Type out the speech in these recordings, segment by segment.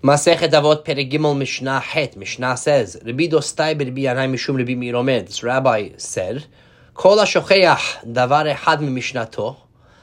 Masechet Avot Perek Gimel Mishnah Het. Mishnah says, Rabbi Dostai Rabbi Yanai Mishum Rabbi Meir Omer. This rabbi said, Kol HaShocheach Davar Echad MiMishnato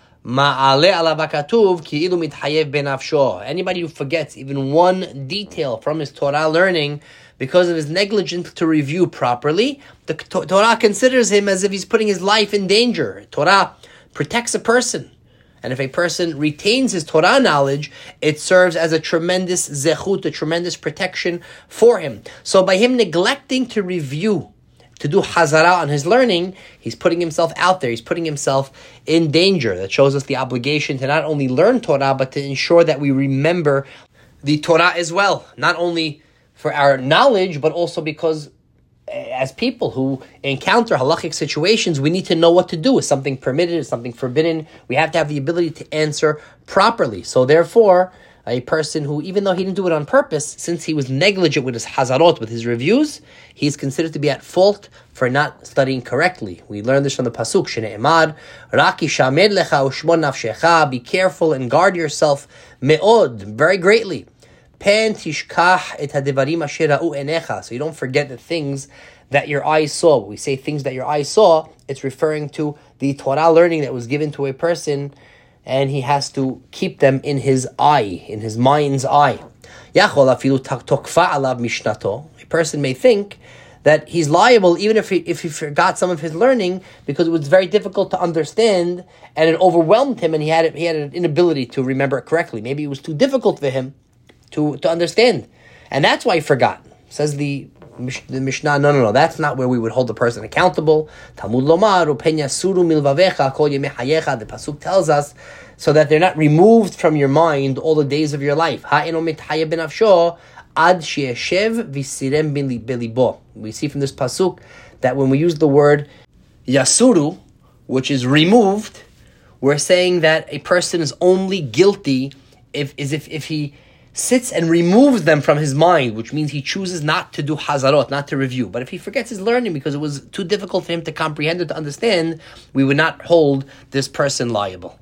Ma'ale Alav HaKatuv Ki Ilu Mithayev Benafsho. Anybody who forgets even one detail from his Torah learning because of his negligence to review properly, the Torah considers him as if he's putting his life in danger. Torah protects a person. And if a person retains his Torah knowledge, it serves as a tremendous zechut, a tremendous protection for him. So by him neglecting to review, to do hazara on his learning, he's putting himself out there. He's putting himself in danger. That shows us the obligation to not only learn Torah, but to ensure that we remember the Torah as well. Not only for our knowledge, but also because as people who encounter halachic situations, we need to know what to do. Is something permitted? Is something forbidden? We have to have the ability to answer properly. So therefore, a person who, even though he didn't do it on purpose, since he was negligent with his hazarot, with his reviews, he's considered to be at fault for not studying correctly. We learn this from the pasuk, Shne'emar, Raki shamed lecha ushmon nafshecha, be careful and guard yourself, me'od, very greatly. Pen tishkach et hadevarim asher ra'u enecha. So you don't forget the things that your eyes saw. When we say things that your eyes saw, it's referring to the Torah learning that was given to a person, and he has to keep them in his eye, in his mind's eye. Yachol afilu tokfa alav mishnato. A person may think that he's liable even if he forgot some of his learning because it was very difficult to understand and it overwhelmed him and he had an inability to remember it correctly. Maybe it was too difficult for him to understand. And that's why he forgot. Says the Mishnah, no, that's not where we would hold the person accountable. Talmud lomar, upenya suru milvavecha, kol yemei hayecha, the pasuk tells us, so that they're not removed from your mind all the days of your life. Ha'eno mithayev benafsho, ad she'eshev visirem belibo. We see from this pasuk that when we use the word yasuru, which is removed, we're saying that a person is only guilty if he sits and removes them from his mind, which means he chooses not to do hazarot, not to review. But if he forgets his learning because it was too difficult for him to comprehend or to understand, we would not hold this person liable.